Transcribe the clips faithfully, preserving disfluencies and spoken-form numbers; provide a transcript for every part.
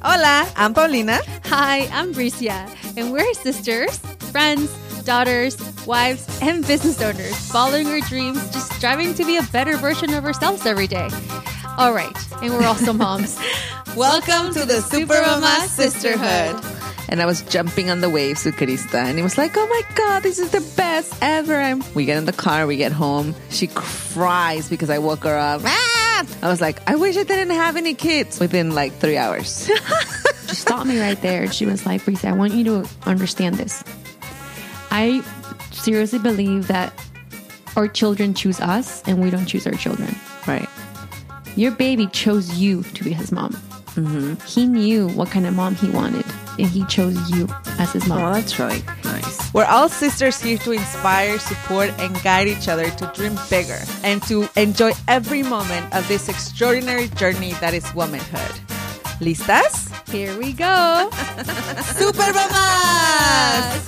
Hola, I'm Paulina. Hi, I'm Bricia, and we're sisters, friends, daughters, wives, and business owners, following our dreams, just striving to be a better version of ourselves every day. All right, and we're also moms. Welcome to the Supermama Sisterhood. And I was jumping on the waves with Krista, and it was like, oh my God, this is the best ever. And we get in the car, we get home. She cries because I woke her up. Ah! I was like, I wish I didn't have any kids within like three hours. She stopped me right there. She was like, Bricia, I want you to understand this. I seriously believe that our children choose us and we don't choose our children. Right. Your baby chose you to be his mom. Mm-hmm. He knew what kind of mom he wanted, and he chose you as his mom. Oh, that's really nice. We're all sisters here to inspire, support, and guide each other to dream bigger and to enjoy every moment of this extraordinary journey that is womanhood. ¿Listas? Here we go. Supermamas!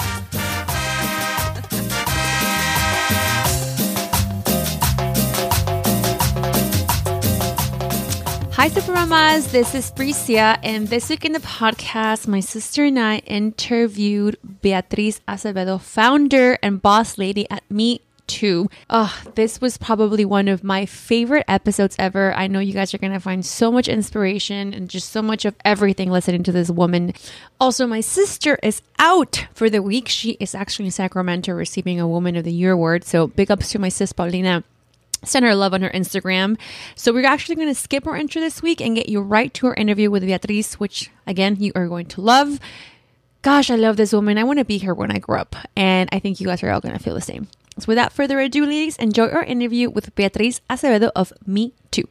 Hi, Supermamas. This is Bricia, and this week in the podcast, my sister and I interviewed Beatriz Acevedo, founder and boss lady at Me Too. Oh, this was probably one of my favorite episodes ever. I know you guys are going to find so much inspiration and just so much of everything listening to this woman. Also, my sister is out for the week. She is actually in Sacramento receiving a Woman of the Year award. So big ups to my sis, Paulina. Send her love on her Instagram. So we're actually going to skip our intro this week and get you right to our interview with Beatriz, which, again, you are going to love. Gosh, I love this woman. I want to be her when I grow up. And I think you guys are all going to feel the same. So without further ado, ladies, enjoy our interview with Beatriz Acevedo of Me Too.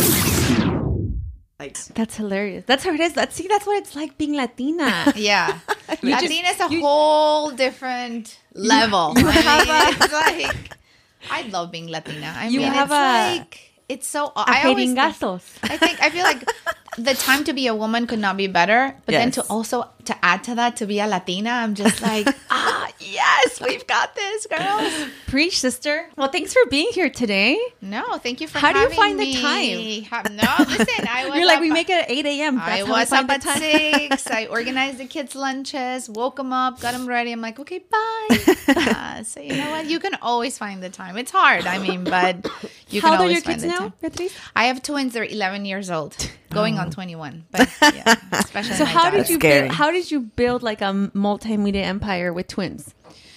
That's hilarious. That's how it is. That's, see, that's what it's like being Latina. Yeah. You Latina just- is a you- whole different level. you I have mean, a- it's like, I love being Latina. I You mean, have it's a- like, it's so, I always think, Jeringasos. I think, I feel like the time to be a woman could not be better. But then Yes. to also, to add to that, to be a Latina, I'm just like, ah, yes, we've got this, girls. Preach, sister. Well, thanks for being here today. No, thank you for How do you having find the me. time? Ha- No, listen, I was You're like, up- we make it at eight a.m. I That's how we was find up the at time. six. I organized the kids' lunches, woke them up, got them ready. I'm like, okay, bye. Uh, so you know what? You can always find the time. It's hard, I mean, but you How can old are always your find kids the now, time. Beatriz? I have twins. They're eleven years old, going on twenty-one. But yeah, especially So my how daughter. did you Scary. build, how did you build like a multimedia empire with twins?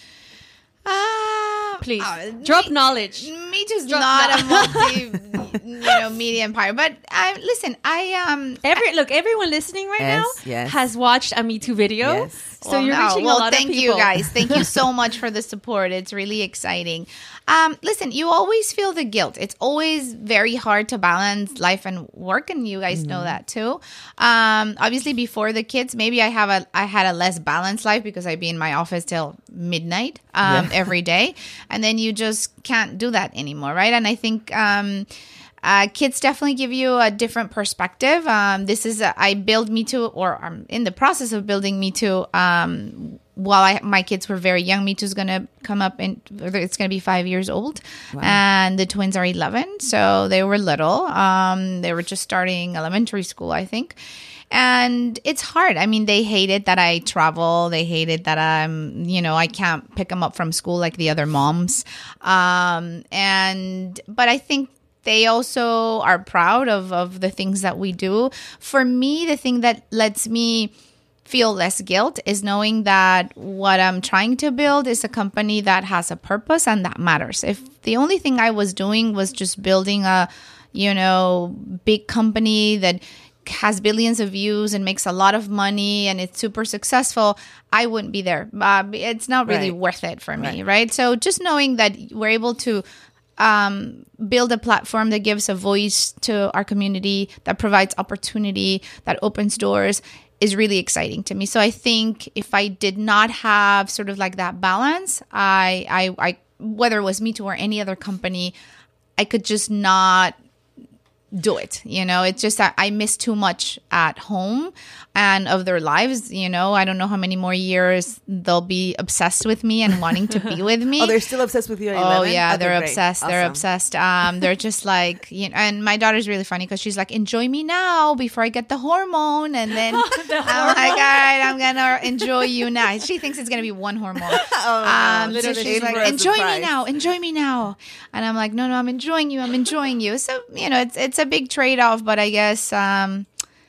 Uh, Please uh, drop me- knowledge. Me too's Drop not a no- multi, you know, media empire. But I listen. I um. Every look, everyone listening right Yes, now yes. has watched a Me Too video. Yes. So Well, you're no. reaching well, a lot thank of people. you guys. Thank you so much for the support. It's really exciting. Um, listen, you always feel the guilt. It's always very hard to balance life and work, and you guys Mm-hmm. know that too. Um, obviously, before the kids, maybe I have a I had a less balanced life because I'd be in my office till midnight um, Yeah. every day, and then you just can't do that anymore, right? And I think. Um, Uh, kids definitely give you a different perspective. Um, this is a, I build Me Too, or I'm in the process of building Me Too. Um, while I, my kids were very young, Me Too is going to come up in. It's going to be five years old, and the twins are eleven, so they were little. Um, they were just starting elementary school, I think. And it's hard. I mean, they hated that I travel. They hated that I'm, you know, I can't pick them up from school like the other moms. Um, and but I think. They also are proud of, of the things that we do. For me, the thing that lets me feel less guilt is knowing that what I'm trying to build is a company that has a purpose and that matters. If the only thing I was doing was just building a, you know, big company that has billions of views and makes a lot of money and it's super successful, I wouldn't be there. Uh, it's not really Right. worth it for me, Right. right? So just knowing that we're able to um, build a platform that gives a voice to our community, that provides opportunity, that opens doors is really exciting to me. So I think if I did not have sort of like that balance, I, I, I whether it was Me Too or any other company, I could just not do it. You know, it's just that I miss too much at home and of their lives. You know, I don't know how many more years they'll be obsessed with me and wanting to be with me. Oh, they're still obsessed with you at Oh eleven? yeah, Okay, they're great. obsessed. They're Awesome. obsessed. Um, they're just like, you know, and my daughter's really funny because she's like, enjoy me now before I get the hormone. And then I'm like, all right, I'm going to enjoy you now. She thinks it's going to be one hormone. Oh, um, so literally she's like, for a enjoy me surprise. now, enjoy me now. And I'm like, no, no, I'm enjoying you. I'm enjoying you. So, you know, it's, it's a big trade-off, but I guess, um,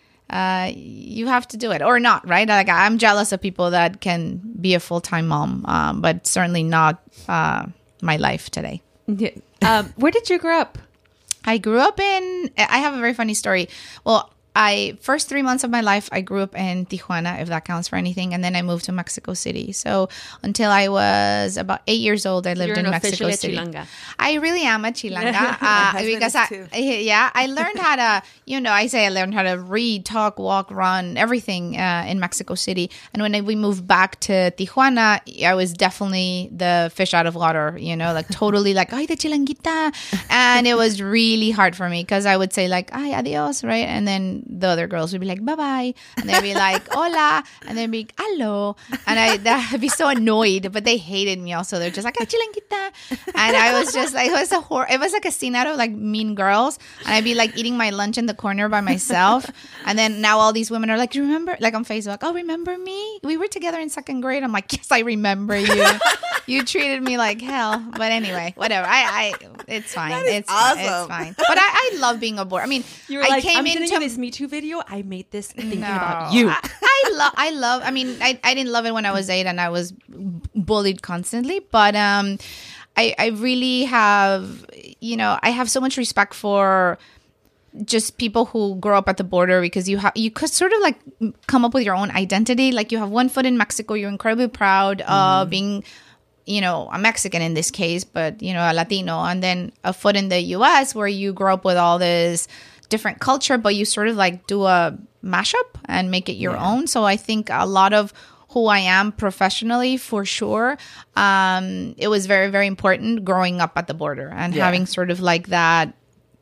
uh, you have to do it or not, right? Like I'm jealous of people that can be a full-time mom, um, but certainly not, uh, my life today. Yeah. Um, where did you grow up? I grew up in, I have a very funny story. Well, I, first three months of my life, I grew up in Tijuana, if that counts for anything. And then I moved to Mexico City. So until I was about eight years old, I lived You're in an Mexico officially a City. Chilanga. I really am a Chilanga. uh, husband because is I, too. yeah, I learned how to, you know, I say I learned how to read, talk, walk, run, everything uh, in Mexico City. And when I, we moved back to Tijuana, I was definitely the fish out of water, you know, like totally like, ay, de Chilanguita. And it was really hard for me because I would say like, ay, adios, right? And then the other girls would be like, bye-bye. And they'd be like, hola. And they'd be, hello. And I, I'd be so annoyed, but they hated me also. They're just like, ay, Chilanguita. And I was just like, it was a horror. It was like a scene out of like Mean Girls. And I'd be like eating my lunch in the corner by myself. And then now all these women are like, do you remember? Like on Facebook, oh, remember me? We were together in second grade. I'm like, yes, I remember you. You treated me like hell. But anyway, whatever. I, I it's fine. That is It's fine. It's awesome. fine. But I, I love being a board. I mean, You were I like, came I'm sending into you this Me Too video. I made this thinking no. about you. I, I love. I love. I mean, I, I didn't love it when I was eight, and I was bullied constantly. But um, I I really have. You know, I have so much respect for just people who grow up at the border because you have you could sort of like come up with your own identity. Like you have one foot in Mexico, you're incredibly proud of being, you know, a Mexican in this case, but you know, a Latino, and then a foot in the U S where you grow up with all this different culture, but you sort of like do a mashup and make it your Yeah. own. So I think a lot of who I am professionally, for sure, um, it was very, very important growing up at the border and Yeah. having sort of like that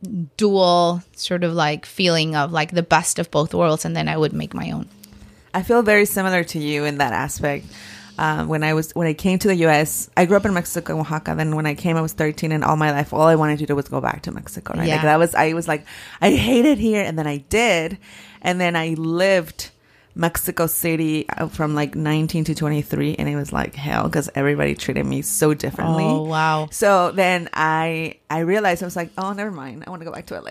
dual sort of like feeling of like the best of both worlds, and then I would make my own. I feel very similar to you in that aspect. Um, when I was when I came to the U S, I grew up in Mexico, in Oaxaca. Then when I came, I was thirteen, and all my life, all I wanted to do was go back to Mexico. Right? Yeah. Like that was I was like, I hate it here, and then I did, and then I lived Mexico City from like nineteen to twenty-three, and it was like hell because everybody treated me so differently. Oh, wow. So then I I realized I was like, oh, never mind, I want to go back to L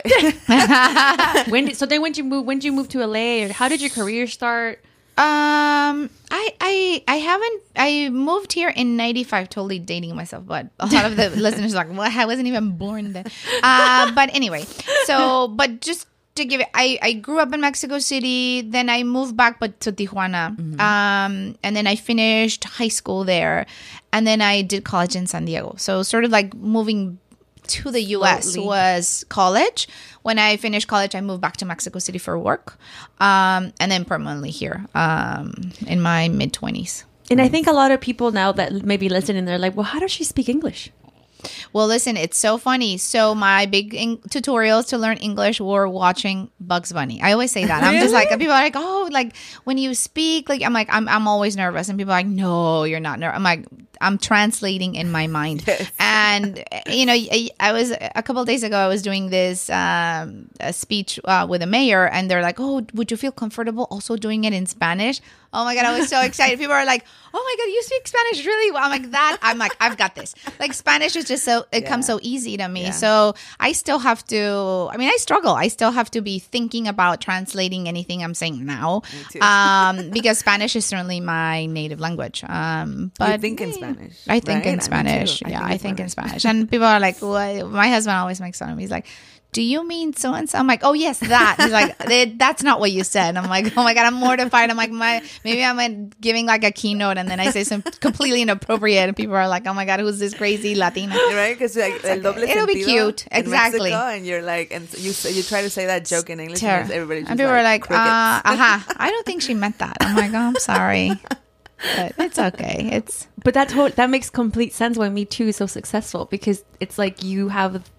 A. When did, so then when did you move? When did you move to L A? Or how did your career start? Um, I, I, I haven't, I moved here in ninety-five, totally dating myself, but a lot of the listeners are like, well, I wasn't even born then. Uh, but anyway, so, but just to give it, I, I grew up in Mexico City, then I moved back, but to Tijuana. Mm-hmm. Um, and then I finished high school there, and then I did college in San Diego. So sort of like moving to the U S Slowly. was college. When I finished college, I moved back to Mexico City for work, um, and then permanently here um, in my mid twenties. And I think a lot of people now that maybe listening, they're like, well, how does she speak English? Well, listen, it's so funny. So my big in- tutorials to learn English were watching Bugs Bunny. I always say that. I'm just like, people are like, oh, like when you speak, like I'm like, I'm I'm always nervous, and people are like, no, you're not nervous. I'm like, I'm translating in my mind. Yes. And you know, I, I was a couple of days ago, I was doing this um, a speech uh, with a mayor, and they're like, oh, would you feel comfortable also doing it in Spanish? Oh my God, I was so excited. People are like, oh my God, you speak Spanish really well. I'm like, that, I'm like, I've got this. Like Spanish is just so, it Yeah. comes so easy to me. Yeah. So I still have to, I mean, I struggle. I still have to be thinking about translating anything I'm saying now. too. Um, because Spanish is certainly my native language. Um, but I think in eh, Spanish. I think right? in Me too. Spanish. Yeah, I think in Spanish. And people are like, what? My husband always makes fun of me. He's like, do you mean so and so? I'm like, oh yes, that. He's like, "Eh, that's not what you said. I'm like, oh my God, I'm mortified. I'm like, my maybe I'm uh, giving like a keynote, and then I say something completely inappropriate, and people are like, oh my God, who's this crazy Latina? Right, because like el doble It'll be sentido cute. in Exactly. Mexico, and you're like, and you you try to say that joke in English, Ter- and everybody just and people are like, crickets. uh, aha, I don't think she meant that. I'm like, oh, I'm sorry, but it's okay. It's But that to- that makes complete sense why Me Too is so successful, because it's like you have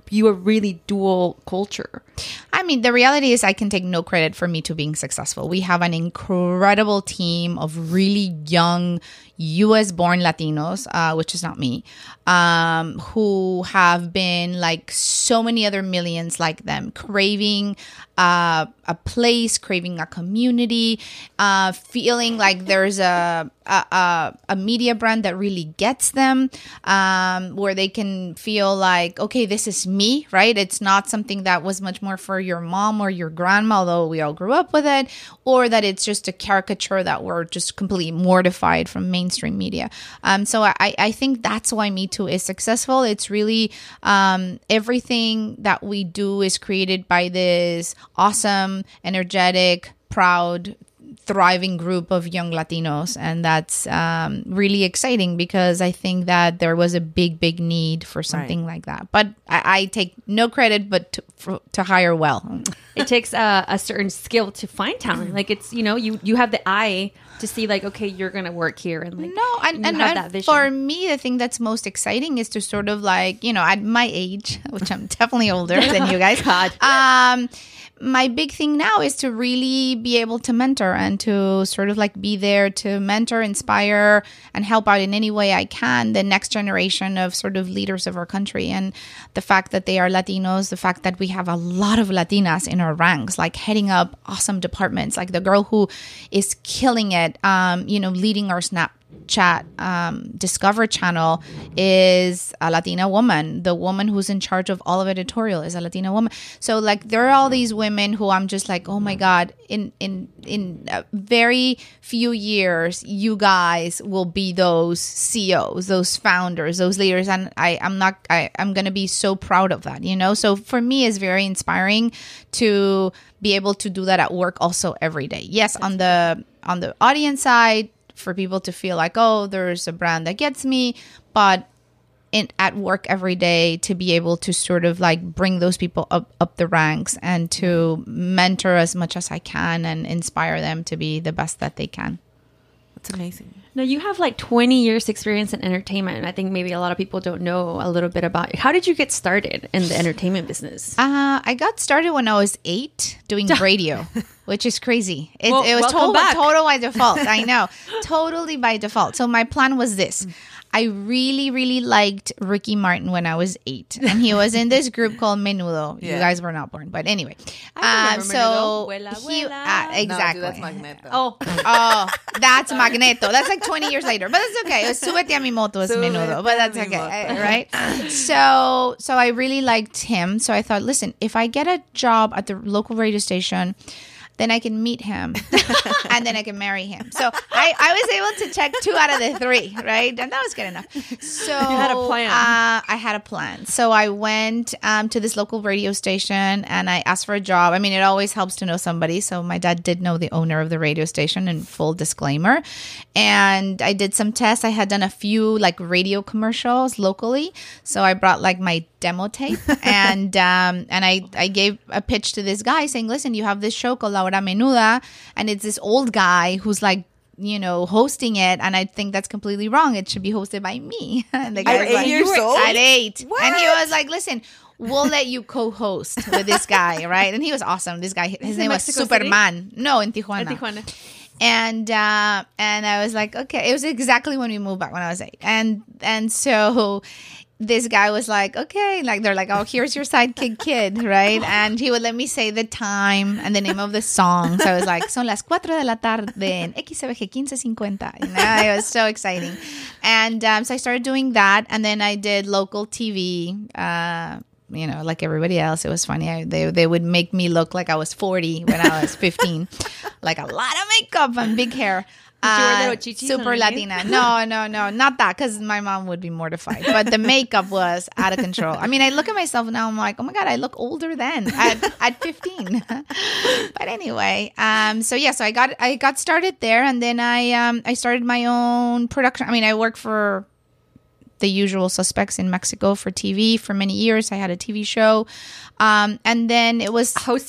you a really dual culture? I mean, the reality is I can take no credit for Me Too being successful. We have an incredible team of really young U S born Latinos, uh, which is not me, um, who have been like so many other millions like them, craving uh, a place, craving a community, uh, feeling like there's a, a, a, a media brand that really gets them, um, where they can feel like, okay, this is me, right? It's not something that was much more for your mom or your grandma, although we all grew up with it, or that it's just a caricature that we're just completely mortified from mainstream media. Um, so I, I think that's why Me Too is successful. It's really um, everything that we do is created by this awesome, energetic, proud, thriving group of young Latinos. And that's um, really exciting because I think that there was a big, big need for something right. like that. But I, I take no credit, but to, for, to hire well. It takes a, a certain skill to find talent. Like it's, you know, you, you have the eye to see like, okay, you're going to work here. And like, no, and, you and, have and that vision. For me, the thing that's most exciting is to sort of like, you know, at my age, which I'm definitely older than you guys. God. Um, my big thing now is to really be able to mentor and to sort of like be there to mentor, inspire, and help out in any way I can the next generation of sort of leaders of our country. And the fact that they are Latinos, the fact that we have a lot of Latinas in our ranks, like heading up awesome departments, like the girl who is killing it, um, you know, leading our Snap Chat um, Discover channel is a Latina woman. The woman who's in charge of all of editorial is a Latina woman. So like there are all these women who I'm just like, oh my God, in in in a very few years, you guys will be those C E Os, those founders, those leaders, and I I'm not I I'm gonna be so proud of that, you know. So for me, it's very inspiring to be able to do that at work also every day. Yes, on the on the audience side, for people to feel like, oh, there's a brand that gets me, but in at work every day to be able to sort of like bring those people up, up the ranks and to mentor as much as I can and inspire them to be the best that they can. That's amazing. Now, you have like twenty years experience in entertainment. And I think maybe a lot of people don't know a little bit about it. How did you get started in the entertainment business? Uh, I got started when I was eight doing radio, which is crazy. It, well, it was total, total, total by default. I know. Totally by default. So my plan was this. I really, really liked Ricky Martin when I was eight. And he was in this group called Menudo. Yeah. You guys were not born. But anyway. I uh, so Abuela, he, abuela. uh, exactly. No, dude, that's Magneto. Oh. Oh, that's Magneto. That's like twenty years later. But that's okay. Súbete a mi moto is Súbete Menudo. But that's a mi okay. moto. Right? So, so I really liked him. So I thought, listen, if I get a job at the local radio station, then I can meet him and then I can marry him. So I, I was able to check two out of the three, right? And that was good enough. So you had a plan. Uh, I had a plan. So I went um, to this local radio station and I asked for a job. I mean, it always helps to know somebody. So my dad did know the owner of the radio station, in full disclaimer. And I did some tests. I had done a few like radio commercials locally. So I brought like my demo tape and um, and I, I gave a pitch to this guy saying, listen, you have this show called La Hora Menuda, and it's this old guy who's like, you know, hosting it, and I think that's completely wrong. It should be hosted by me. And the guy At was eight like, years old? At eight. What? And he was like, listen, we'll let you co-host with this guy, right? And he was awesome. This guy, his Is it name was Mexico City? Superman. No, in Tijuana. In Tijuana. And uh, and I was like, okay. It was exactly when we moved back when I was eight. And and so this guy was like, okay, like they're like, oh, here's your sidekick kid, right? And he would let me say the time and the name of the song. So I was like, son las cuatro de la tarde en X V G fifteen cincuenta. You know, it was so exciting. And um, so I started doing that. And then I did local T V, uh, you know, like everybody else. It was funny. I, they, they would make me look like I was forty when I was fifteen. Like a lot of makeup and big hair. Did you wear Uh, little chichis super underneath? Latina. No, no, no, not that, because my mom would be mortified. But the makeup was out of control. I mean, I look at myself now, I'm like, oh my God, I look older then at, at fifteen. But anyway, um, so yeah, so I got I got started there, and then I um I started my own production. I mean, I worked for the usual suspects in Mexico for T V for many years. I had a T V show, um, and then it was Hosting?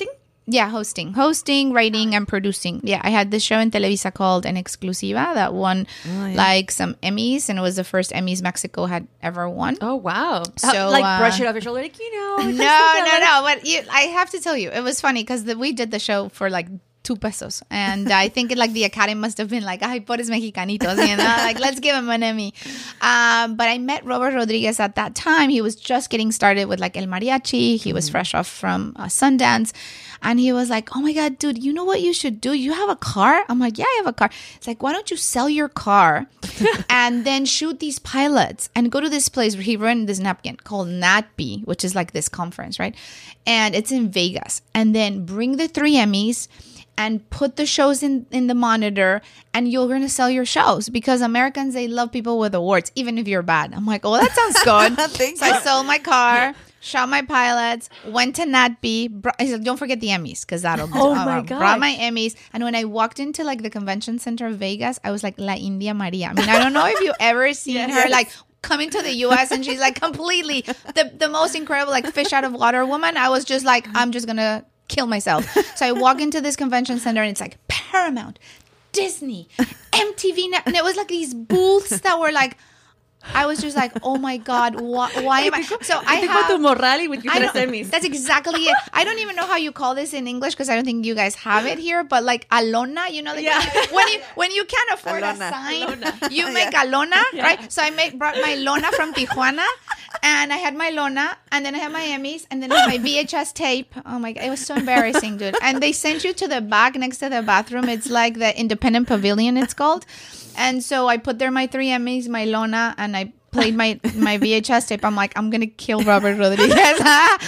Yeah, hosting. Hosting, writing, and producing. Yeah, I had this show in Televisa called En Exclusiva that won Oh, yeah. like some Emmys, and it was the first Emmys Mexico had ever won. Oh, wow. So, like, uh, brush it off your shoulder, like, you know. No, no, no. But you, I have to tell you, it was funny because we did the show for like two pesos. And I think like the Academy must have been like, ay, pobres mexicanitos, you know, like, let's give him an Emmy. Um, but I met Robert Rodriguez at that time. He was just getting started with like El Mariachi. He was mm-hmm. fresh off from uh, Sundance. And he was like, oh my God, dude, you know what you should do? You have a car? I'm like, yeah, I have a car. It's like, why don't you sell your car and then shoot these pilots and go to this place where he ran this napkin called NatB, which is like this conference, right? And it's in Vegas. And then bring the three Emmys and put the shows in, in the monitor, and you're going to sell your shows because Americans, they love people with awards, even if you're bad. I'm like, oh, that sounds good. So I sold my car, shot my pilots, went to NatB. Br- I said, don't forget the Emmys because that'll do. Oh, my uh, God. Brought my Emmys. And when I walked into like the convention center of Vegas, I was like La India Maria. I mean, I don't know if you ever seen Yes. her like coming to the U S and she's like completely the, the most incredible like fish out of water woman. I was just like, I'm just going to kill myself. So I walk into this convention center and it's like Paramount, Disney, M T V. And it was like these booths that were like, I was just like, oh my God, why, why am I? So I have. tu morral y with your I tres don't- Emmys. that's exactly it. I don't even know how you call this in English because I don't think you guys have it here. But like alona, you know, like Yeah. when you when you can't afford Alona. a sign, Alona. you make a lona, right? So I made brought my lona from Tijuana, and I had my lona, and then I had my Emmys, and then I had my V H S tape. Oh my God, it was so embarrassing, dude. And they sent you to the back next to the bathroom. It's like the Independent Pavilion, it's called. And so I put there my three Emmys, my lona, and I played my my V H S tape. I'm like, I'm gonna kill Robert Rodriguez.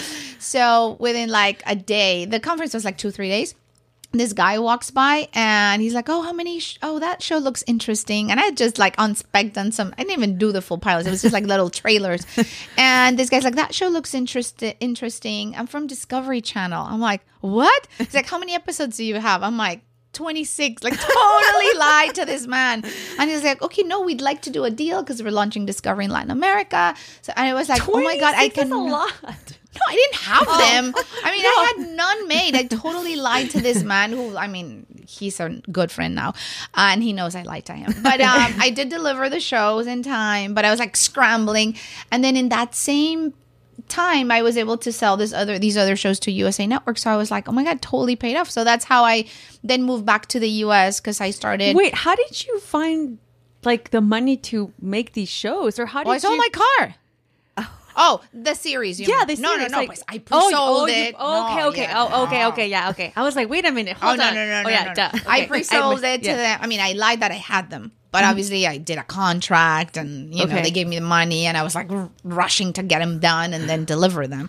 So within like a day, the conference was like two three days. This guy walks by and he's like, oh, how many? Sh- oh, that show looks interesting. And I just like on spec done some. I didn't even do the full pilots. It was just like little trailers. And this guy's like, that show looks interest- interesting. I'm from Discovery Channel. I'm like, what? He's like, how many episodes do you have? I'm like, twenty-six. Like totally lied to this man. And he's like, okay, no, we'd like to do a deal because we're launching Discovery in Latin America. So and I was like, oh my God, I can. That's a lot. No, I didn't have them. I mean, I had none made. I totally lied to this man who, I mean, he's a good friend now. Uh, and he knows I lied to him. But um, I did deliver the shows in time, but I was like scrambling. And then in that same time, I was able to sell this other these other shows to U S A Network. So I was like, oh my God, totally paid off. So that's how I then moved back to the U S because I started. Wait, how did you find like the money to make these shows? Or how did Oh, I sold you... my car. Oh, the series. You Yeah, mean. the No, no, series, no. like- pues I Oh, pre-sold oh, you- it. okay, No, okay. yeah, Oh, okay, no. okay. Yeah, okay. I was like, wait a minute. Oh, Hold no, on. no, no, oh, no, yeah, no. duh. I Okay. pre-sold I- it to yeah. them. I mean, I lied that I had them. But obviously, I did a contract and, you know, Okay. they gave me the money and I was like r- rushing to get them done and then deliver them.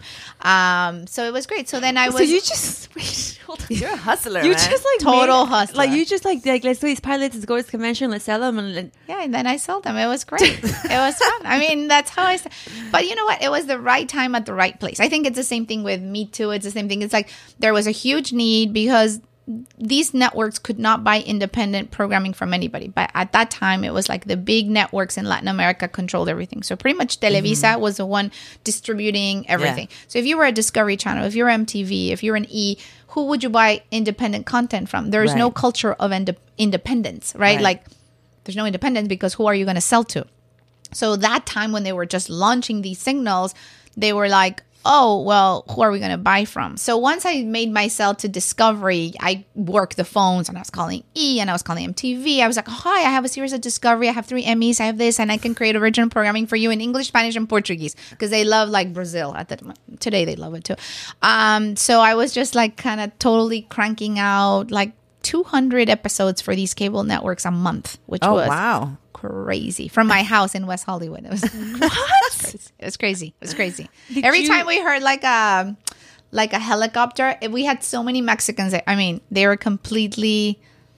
Um, so it was great. So then I was. So you just... Wait, hold on. You're a hustler, You man. just like Total made- hustler. Like you just like like let's do these pilots, let's go to this convention, let's sell them, and then- Yeah, and then I sold them. It was great. It was fun. I mean, that's how I. But you know what? It was the right time at the right place. I think it's the same thing with Me Too. It's the same thing. It's like there was a huge need because these networks could not buy independent programming from anybody. But at that time, it was like the big networks in Latin America controlled everything. So pretty much Televisa mm-hmm. was the one distributing everything. Yeah. So if you were a Discovery Channel, if you're M T V, if you're an E, who would you buy independent content from? There's right. no culture of ind- independence, right? right? Like there's no independence because who are you going to sell to? So that time when they were just launching these signals, they were like, oh, well, who are we going to buy from? So once I made my sell to Discovery, I worked the phones and I was calling E and I was calling M T V. I was like, hi, I have a series of Discovery. I have three Emmys. I have this and I can create original programming for you in English, Spanish, and Portuguese because they love like Brazil. At the, today, they love it too. Um, so I was just like kind of totally cranking out like two hundred episodes for these cable networks a month, which oh, was wow. crazy from my house in West Hollywood. It was what? It was crazy. It was crazy. Did Every you- time we heard like a like a helicopter, we had so many Mexicans. That, I mean, they were completely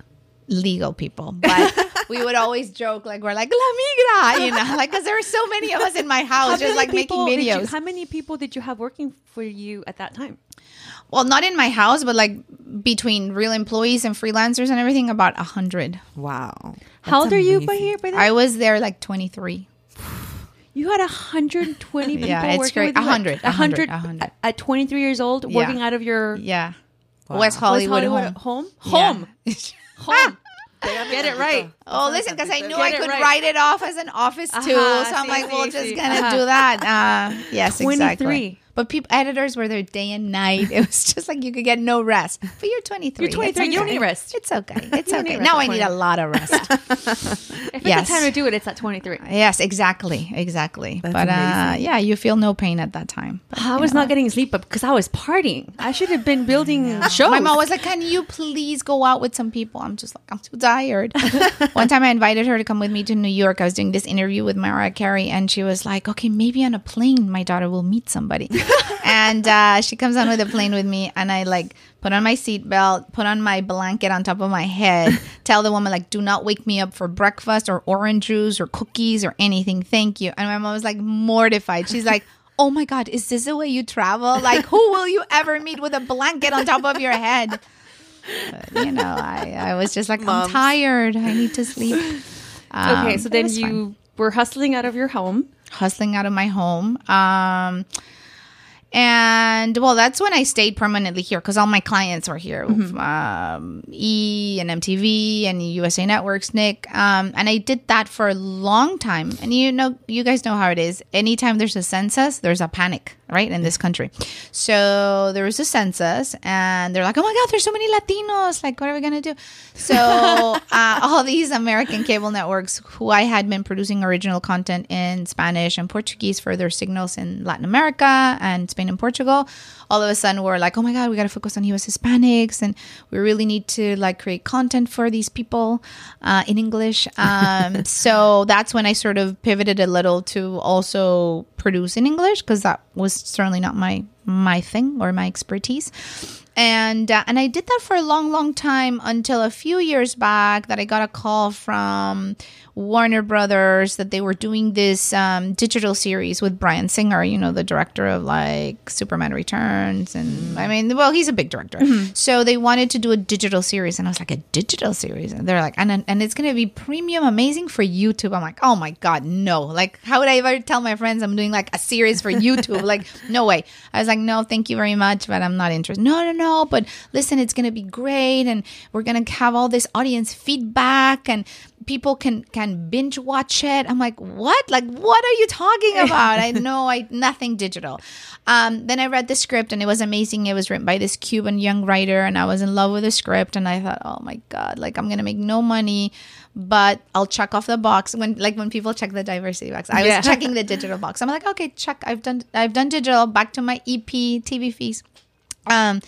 legal people, but we would always joke like we're like La Migra, you know, like because there were so many of us in my house, How just many like people making did you- videos. how many people did you have working for you at that time? Well, not in my house, but like between real employees and freelancers and everything, about a hundred. Wow. How old That's are you amazing. by here? By then? I was there like twenty-three. You had one hundred twenty people Yeah, it's working great. with you. one hundred, one hundred, one hundred. at twenty-three years old, Yeah. working out of your... Yeah. West Hollywood, Hollywood home. home? Home. Yeah. Home. Get it right. Oh, listen, because I knew Get I it could right. write it off as an office too. Uh-huh, so I'm sí, like, sí, we're just sí. going to Uh-huh. do that. Uh, yes, exactly. twenty-three. But people, editors were there day and night. It was just like you could get no rest. But you're twenty-three. You're twenty-three. It's You don't okay. need rest. It's okay. It's don't okay. need rest Now at I need twenty. a lot of rest. If Yes. it's the time to do it, it's at twenty-three. Yes, exactly. Exactly. That's but uh, amazing. yeah, you feel no pain at that time. But, I you was know. not getting sleep because I was partying. I should have been building shows. My mom was like, can you please go out with some people? I'm just like, I'm too tired. One time I invited her to come with me to New York. I was doing this interview with Mariah Carey, and she was like, okay, maybe on a plane, my daughter will meet somebody. And uh, she comes on with a plane with me, and I like put on my seatbelt, put on my blanket on top of my head, tell the woman, like, do not wake me up for breakfast or orange juice or cookies or anything. Thank you. And my mom was like mortified. She's like, oh my God, is this the way you travel? Like, who will you ever meet with a blanket on top of your head? But, you know, I, I was just like, Moms. I'm tired. I need to sleep. Um, okay, so it then was you fine. were hustling out of your home. Hustling out of my home. Um, and well, that's when I stayed permanently here because all my clients were here. Mm-hmm. Um, E and M T V and U S A Networks, Nick. Um, and I did that for a long time. And you know, you guys know how it is. Anytime there's a census, there's a panic, right, in this country. So there was a census and they're like, oh my God, there's so many Latinos. Like, what are we going to do? So uh, all these American cable networks who I had been producing original content in Spanish and Portuguese for their signals in Latin America and Spain and Portugal, all of a sudden were like, oh my God, we got to focus on U S Hispanics and we really need to like create content for these people uh, in English. Um, so that's when I sort of pivoted a little to also produce in English because that was certainly not my my thing or my expertise. And uh, and I did that for a long, long time until a few years back that I got a call from Warner Brothers that they were doing this um, digital series with Bryan Singer, you know, the director of like Superman Returns. And I mean, well, he's a big director. Mm-hmm. So they wanted to do a digital series. And I was like, a digital series? And they're like, and, and it's going to be premium amazing for YouTube. I'm like, oh my God, no. Like, how would I ever tell my friends I'm doing like a series for YouTube? Like, no way. I was like, no, thank you very much, but I'm not interested. No, no, no. But listen, it's going to be great. And we're going to have all this audience feedback and people can can binge watch it. I'm like, what? Like, what are you talking about? I know I nothing digital. Um, then I read the script and it was amazing. It was written by this Cuban young writer and I was in love with the script and I thought, oh my God, like I'm gonna make no money, but I'll check off the box when like when people check the diversity box. I was Yeah. checking the digital box. I'm like, okay, check. I've done I've done digital. Back to my E P T V fees. Um.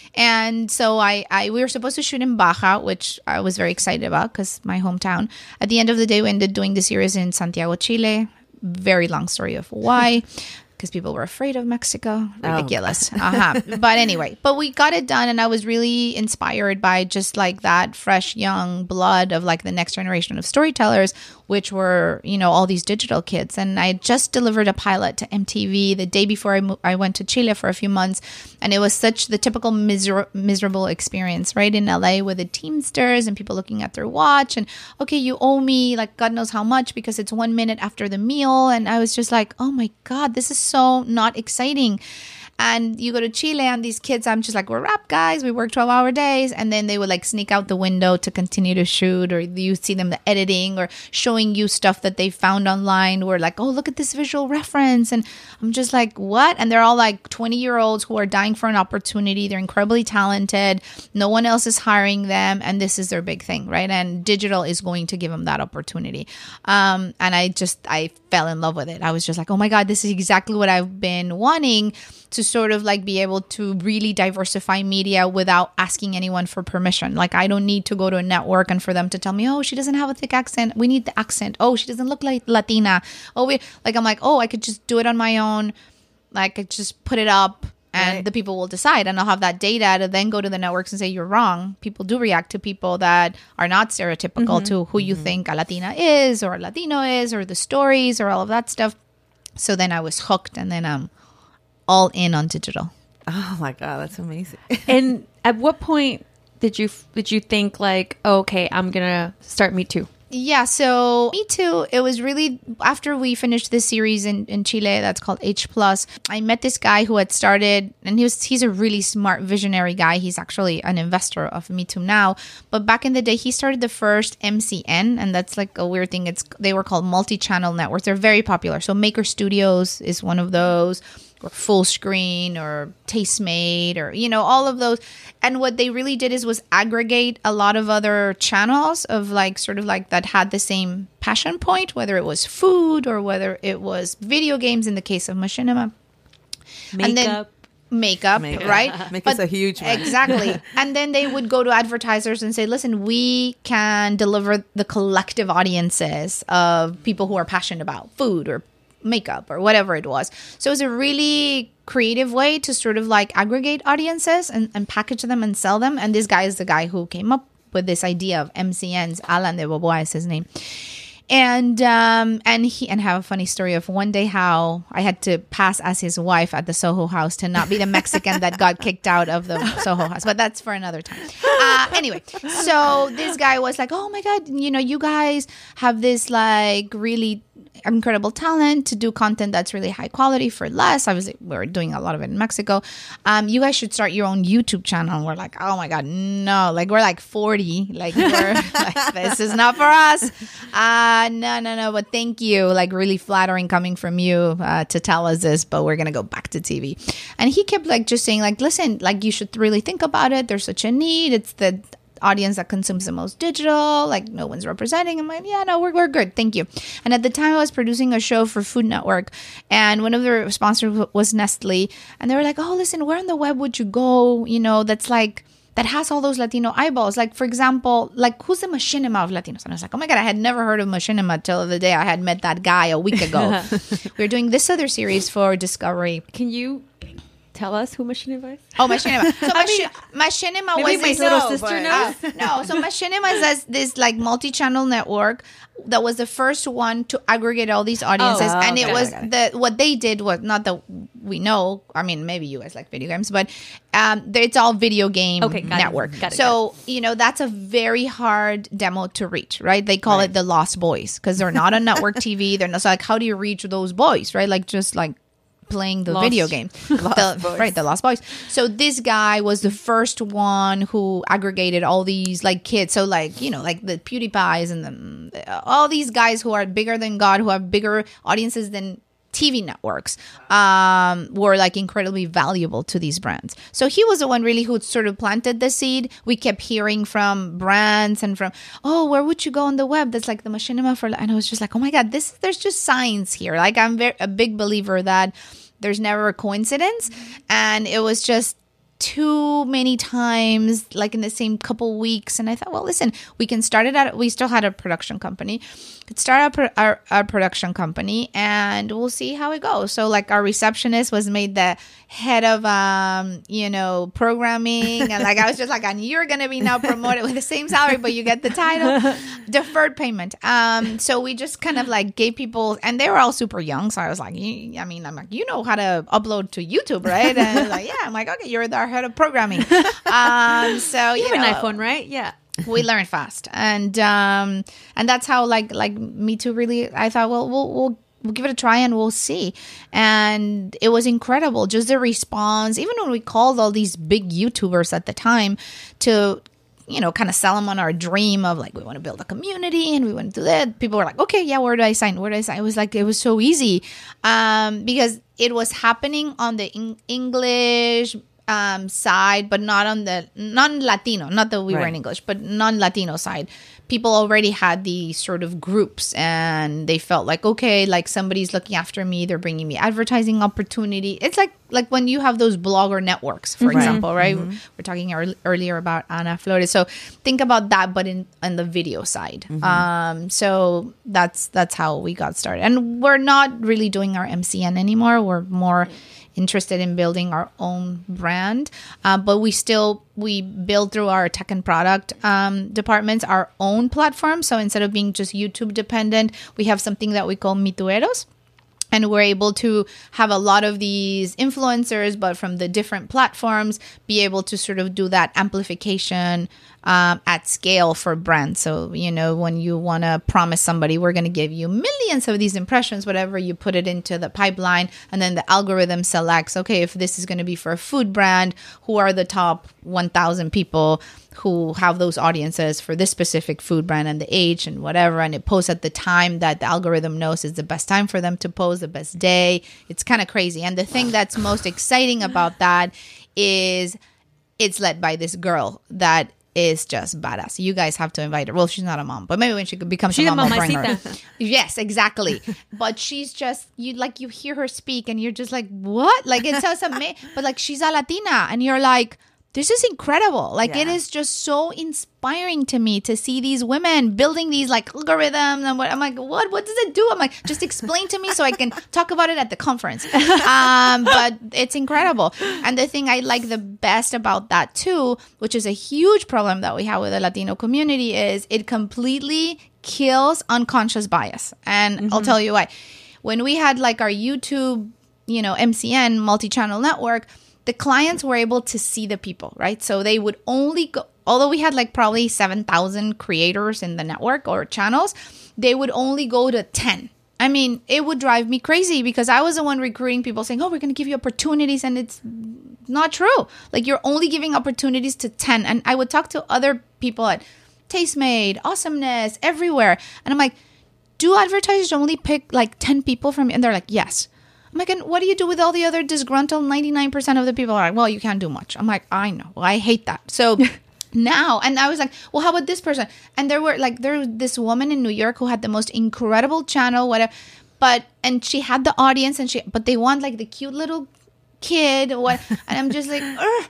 And so I, I, we were supposed to shoot in Baja, which I was very excited about because my hometown. At the end of the day, we ended doing the series in Santiago, Chile. Very long story of why, because people were afraid of Mexico. Ridiculous. Oh. Uh-huh. But anyway, but we got it done, and I was really inspired by just like that fresh young blood of like the next generation of storytellers, which were, you know, all these digital kids. And I just delivered a pilot to M T V the day before I, mo- I went to Chile for a few months. And it was such the typical miser- miserable experience, right? In L A with the Teamsters and people looking at their watch. And, okay, you owe me like God knows how much because it's one minute after the meal. And I was just like, oh my God, this is so not exciting. And you go to Chile and these kids, I'm just like, we're rap guys. We work twelve hour days. And then they would like sneak out the window to continue to shoot, or you see them editing or showing you stuff that they found online. Where like, oh, look at this visual reference. And I'm just like, what? And they're all like twenty year olds who are dying for an opportunity. They're incredibly talented. No one else is hiring them. And this is their big thing, right? And digital is going to give them that opportunity. Um, and I just, I fell in love with it. I was just like, oh my God, this is exactly what I've been wanting, to sort of like be able to really diversify media without asking anyone for permission. Like I don't need to go to a network and for them to tell me, oh, she doesn't have a thick accent. We need the accent. Oh, she doesn't look like Latina. Oh, we like, I'm like, oh, I could just do it on my own. Like I just put it up and Right. the people will decide, and I'll have that data to then go to the networks and say, you're wrong. People do react to people that are not stereotypical Mm-hmm. to who you think a Latina is or a Latino is, or the stories or all of that stuff. So then I was hooked, and then um all in on digital. Oh my God, that's amazing. And at what point did you did you think like, oh, okay, I'm gonna start Me Too? Yeah, so Me Too, it was really after we finished this series in, in Chile that's called H Plus. I met this guy who had started, and he was he's a really smart visionary guy. He's actually an investor of Me Too now. But back in the day, he started the first M C N, and that's like a weird thing. It's they were called multi-channel networks. They're very popular. So Maker Studios is one of those, or Full Screen, or Tastemade, or, you know, all of those. And what they really did is was aggregate a lot of other channels of like sort of like that had the same passion point, whether it was food or whether it was video games in the case of Machinima. Makeup. And then makeup, Makeup. right? Makeup's a huge one. Exactly. And then they would go to advertisers and say, listen, we can deliver the collective audiences of people who are passionate about food or makeup or whatever it was. So it was a really creative way to sort of like aggregate audiences and, and package them and sell them. And this guy is the guy who came up with this idea of M C Ns. Alan de Boboa is his name. And um and he and have a funny story of one day how I had to pass as his wife at the Soho House to not be the Mexican that got kicked out of the Soho House, but that's for another time. Uh, anyway, so this guy was like, "Oh my God, you know, you guys have this like really incredible talent to do content that's really high quality for less." Obviously, we were doing a lot of it in Mexico. Um, you guys should start your own YouTube channel. And we're like, oh my God, no! Like we're like forty. Like we're like, this is not for us. Uh, no, no, no. But thank you. Like really flattering coming from you uh, to tell us this. But we're gonna go back to T V. And he kept like just saying like, listen, like you should really think about it. There's such a need. It's the audience that consumes the most digital, like no one's representing. I'm like, yeah, no, we're, we're good. Thank you. And at the time I was producing a show for Food Network, and one of the sponsors was Nestle, and they were like, oh, listen, where on the web would you go, you know, that's like, that has all those Latino eyeballs? Like, for example, like who's the Machinima of Latinos? And I was like, oh my God, I had never heard of Machinima till the day I had met that guy a week ago. We were doing this other series for Discovery. Can you tell us who Machinima is? Oh, Machinima. So Machi- Machinima Maybe was my this, little no, sister but- knows. uh, no, so Machinima is this, this like multi-channel network that was the first one to aggregate all these audiences, Oh, and okay, it was okay. the what they did was not that we know. I mean, maybe you guys like video games, but um, it's all video game Okay, got it. network. Got it, so you know that's a very hard demo to reach, right? They call it the Lost Boys because they're not on network T V. They're not so like how do you reach those boys, right? Like just like playing the Lost. video game. The, right, the Lost Boys. So this guy was the first one who aggregated all these like kids. So like, you know, like the PewDiePies and the, all these guys who are bigger than God, who have bigger audiences than T V networks, um, were like incredibly valuable to these brands. So he was the one really who sort of planted the seed. We kept hearing from brands and from, oh, where would you go on the web? That's like the Machinima for, and I was just like, oh my God, this, there's just signs here. Like I'm very, a big believer that there's never a coincidence. And it was just too many times, like in the same couple weeks. And I thought, well, listen, we can start it at, we still had a production company. Could start our, pro- our, our production company and we'll see how it goes. So like our receptionist was made the head of, um, you know, programming. And like, I was just like, and you're going to be now promoted with the same salary, but you get the title, deferred payment. Um, so we just kind of like gave people, and they were all super young. So I was like, you, I mean, I'm like, you know how to upload to YouTube, right? And I was like, yeah, I'm like, okay, you're our head of programming. Um, so, You you have know, an iPhone, right? Yeah. we learn fast, and um and that's how like like Me Too really, I thought, well we'll we'll we'll give it a try and we'll see. And it was incredible, just the response, even when we called all these big YouTubers at the time to, you know, kind of sell them on our dream of like, we want to build a community and we want to do that. People were like, okay, yeah, where do I sign? Where do I sign? It was like, it was so easy, um because it was happening on the in- English um side, but not on the non-Latino, not that we Right. were in English, but non-Latino side. People already had these sort of groups and they felt like, okay, like somebody's looking after me, they're bringing me advertising opportunity. It's like like when you have those blogger networks, for Right. example, right? We're talking ear- earlier about Ana Flores. So think about that, but in on the video side. Um so that's that's how we got started. And we're not really doing our M C N anymore. We're more interested in building our own brand, uh, but we still we build through our tech and product um, departments our own platform. So instead of being just YouTube dependent, we have something that we call Mitueros, And we're able to have a lot of these influencers, but from the different platforms, be able to sort of do that amplification um, at scale for brands. So, you know, when you want to promise somebody, we're going to give you millions of these impressions, whatever, you put it into the pipeline, and then the algorithm selects, okay, if this is going to be for a food brand, who are the top one thousand people who have those audiences for this specific food brand and the age and whatever, and it posts at the time that the algorithm knows is the best time for them to post, the best day. It's kind of crazy. And the thing that's most exciting about that is it's led by this girl that is just badass. You guys have to invite her. Well, she's not a mom, but maybe when she becomes She's a mom, a we'll bring her. mamacita. Yes, exactly. But she's just, you like, you hear her speak and you're just like, what? Like, it sounds amazing. But like, she's a Latina and you're like, this is incredible. Like, Yeah. it is just so inspiring to me to see these women building these like algorithms. And what I'm like, what? What does it do? I'm like, just explain to me so I can talk about it at the conference. Um, but it's incredible. And the thing I like the best about that too, which is a huge problem that we have with the Latino community, is it completely kills unconscious bias. And mm-hmm. I'll tell you why. When we had like our YouTube, you know, M C N, multi-channel network, the clients were able to see the people, right? So they would only go, although we had like probably seven thousand creators in the network or channels, they would only go to ten. I mean, it would drive me crazy because I was the one recruiting people saying, oh, we're going to give you opportunities. And it's not true. Like, you're only giving opportunities to ten. And I would talk to other people at Tastemade, Awesomeness, everywhere. And I'm like, do advertisers only pick like ten people from you? And they're like, yes. I'm like, and what do you do with all the other disgruntled ninety-nine percent of the people? Are like, well, you can't do much. I'm like, I know. Well, I hate that. So now, and I was like, well, how about this person? And there were like, there was this woman in New York who had the most incredible channel, whatever. But, and she had the audience and she, but they want like the cute little kid or what. And I'm just like, ugh.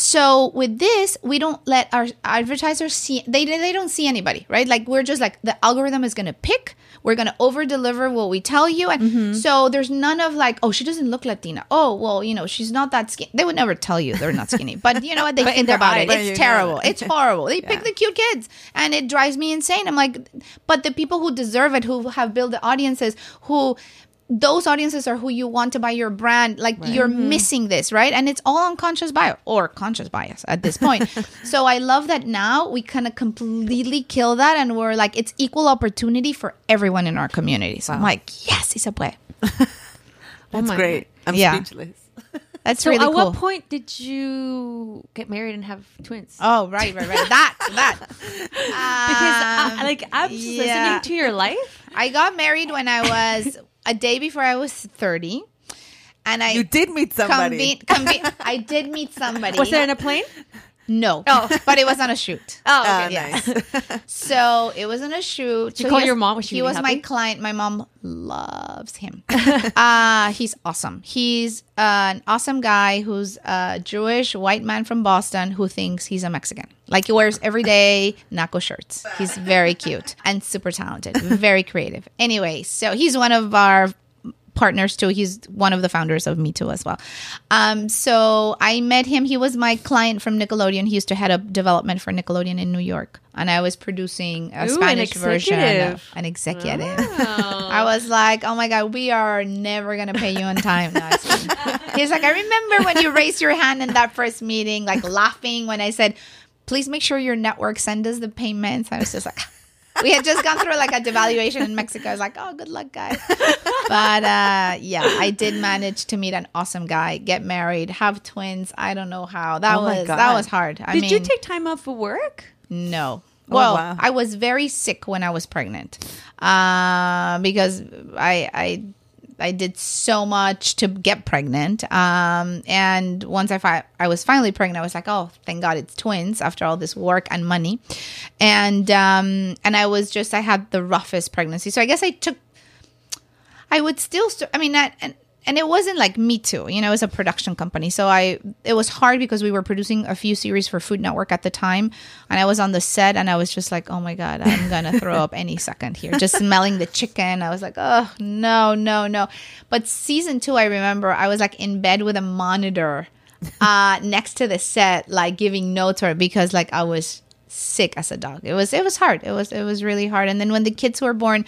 So with this, we don't let our advertisers see, they, they don't see anybody, right? Like, we're just like, the algorithm is going to pick. We're going to over deliver what we tell you. And mm-hmm. so there's none of like, oh, she doesn't look Latina. Oh, well, you know, she's not that skinny. They would never tell you they're not skinny. But you know what? They think about it. It's terrible. It's horrible. They yeah. pick the cute kids. And it drives me insane. I'm like, but the people who deserve it, who have built the audiences, who... those audiences are who you want to buy your brand. Like, right. you're mm-hmm. missing this, right? And it's all unconscious bias or conscious bias at this point. So I love that now we kind of completely kill that. And we're like, it's equal opportunity for everyone in our community. So wow. I'm like, yes, y se puede. That's oh great. I'm yeah. speechless. That's so really at cool. what point did you get married and have twins? Oh, right, right, right. That, that. Because, um, I, like, I'm just yeah. listening to your life. I got married when I was... a day before I was thirty, and I you did meet somebody. Conven- conven- I did meet somebody. Was it in a plane? No, oh, but it was on a shoot. Oh, okay. Oh, yes. Nice. So it was on a shoot. Did you so call was, your mom? Was she he really was happy? my client. My mom loves him. uh, he's awesome. He's uh, an awesome guy who's a Jewish white man from Boston who thinks he's a Mexican. Like, he wears everyday Naco shirts. He's very cute and super talented, very creative. Anyway, so he's one of our partners too. He's one of the founders of Me Too as well. Um, so I met him. He was my client from Nickelodeon. He used to head up development for Nickelodeon in New York. And I was producing a Ooh, Spanish an version. Of an executive. Oh. I was like, oh my God, we are never going to pay you on time. No, he's like, I remember when you raised your hand in that first meeting, like laughing when I said, please make sure your network send us the payments. I was just like... We had just gone through like a devaluation in Mexico. I was like, oh, good luck, guys. But uh, yeah, I did manage to meet an awesome guy, get married, have twins. I don't know how. That oh was that was hard. I did mean, you take time off for work? No. Oh, well, wow. I was very sick when I was pregnant uh, because I I I did so much to get pregnant. Um, and once I fi- I was finally pregnant, I was like, oh, thank God it's twins after all this work and money. And um, and I was just, I had the roughest pregnancy. So I guess I took, I would still, st- I mean, that, and, and it wasn't like Me Too, you know, it was a production company. So I, it was hard because we were producing a few series for Food Network at the time. And I was on the set and I was just like, oh my God, I'm going to throw up any second here. Just smelling the chicken. I was like, oh, no, no, no. But season two, I remember I was like in bed with a monitor uh, next to the set, like giving notes or because like I was sick as a dog. It was, it was hard. It was, it was really hard. And then when the kids were born,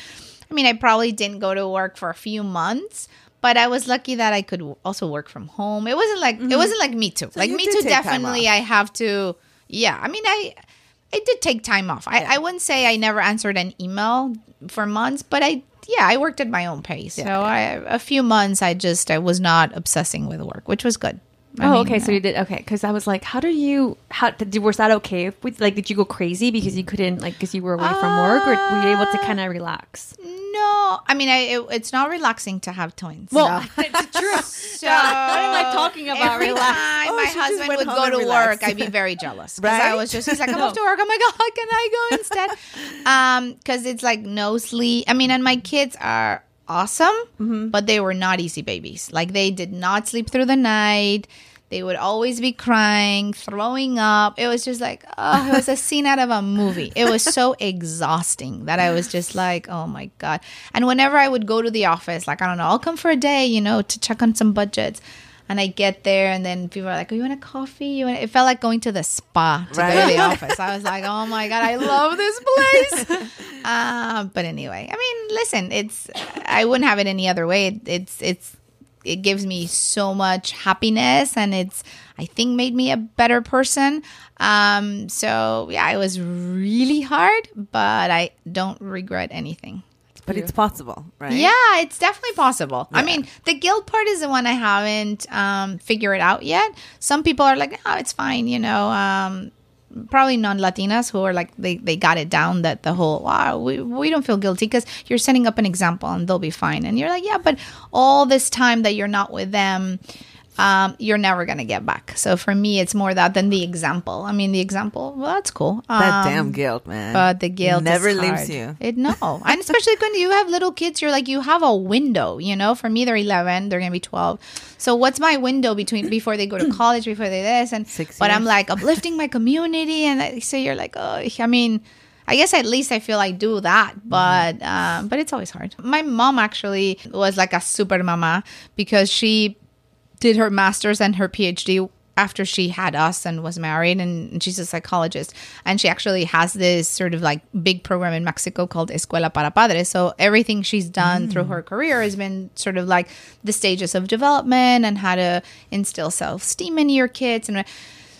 I mean, I probably didn't go to work for a few months, but I was lucky that I could also work from home. It wasn't like mm-hmm. it wasn't like Me Too. So like Me Too, definitely I have to. Yeah, I mean, I I did take time off. I, yeah. I wouldn't say I never answered an email for months, but I yeah I worked at my own pace. Yeah. So I a few months I just I was not obsessing with work, which was good. I oh, mean, okay. So you did okay because I was like, how do you? How did, was that okay? With, like, did you go crazy because you couldn't like because you were away uh, from work, or were you able to kind of relax? No, I mean, I, it, it's not relaxing to have twins. Well, no. it's true. So what am I talking about? Every relax? time oh, my husband would go to relaxed. work, I'd be very jealous because right? I was just he's like, I'm no. off to work. Oh my god, can I go instead? Um, because it's like no sleep. I mean, and my kids are awesome, mm-hmm. but they were not easy babies. Like they did not sleep through the night. They would always be crying, throwing up. It was just like, oh, it was a scene out of a movie. It was so exhausting that I was just like, oh my God. And whenever I would go to the office, like, I don't know, I'll come for a day, you know, to check on some budgets. And I get there and then people are like, oh, you want a coffee? You want? It felt like going to the spa to right. go to the office. I was like, oh my God, I love this place. uh, but anyway, I mean, listen, it's, I wouldn't have it any other way. It, it's, it's, it gives me so much happiness and it's, I think, made me a better person. Um, so yeah, it was really hard, but I don't regret anything. But it's possible, right? Yeah, it's definitely possible. Yeah. I mean, the guilt part is the one I haven't um, figured out yet. Some people are like, oh, it's fine, you know, um, probably non-Latinas who are like, they, they got it down that the whole, wow, we, we don't feel guilty because you're setting up an example and they'll be fine. And you're like, yeah, but all this time that you're not with them, um, you're never going to get back. So for me, it's more that than the example. I mean, the example, well, that's cool. Um, that damn guilt, man. But the guilt never is hard. leaves you. It, no. And especially when you have little kids, you're like, you have a window, you know? For me, they're eleven, they're going to be twelve. So what's my window between before they go to college, before they this? And Six But years. I'm like uplifting my community. And I, so you're like, oh, I mean... I guess at least I feel I do that, but um, but it's always hard. My mom actually was like a super mama because she did her master's and her PhD after she had us and was married, and she's a psychologist. And she actually has this sort of like big program in Mexico called Escuela para Padres. So everything she's done mm. through her career has been sort of like the stages of development and how to instill self-esteem in your kids. And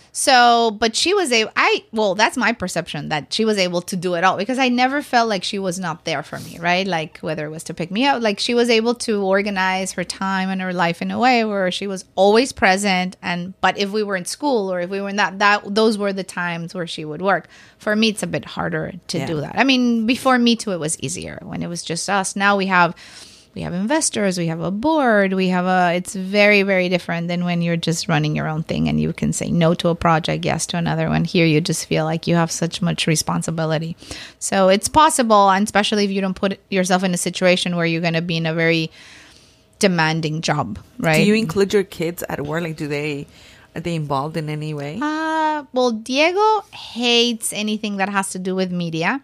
so, but she was able, I, well, that's my perception that she was able to do it all because I never felt like she was not there for me, right? Like whether it was to pick me up, like she was able to organize her time and her life in a way where she was always present. And, but if we were in school or if we were in that, that, those were the times where she would work. For me, it's a bit harder to yeah. do that. I mean, before Me Too, it was easier when it was just us. Now we have We have investors, we have a board, we have a, it's very, very different than when you're just running your own thing and you can say no to a project, yes to another one. Here, you just feel like you have such much responsibility. So it's possible, and especially if you don't put yourself in a situation where you're going to be in a very demanding job, right? Do you include your kids at work? Like, do they, are they involved in any way? Uh, well, Diego hates anything that has to do with media.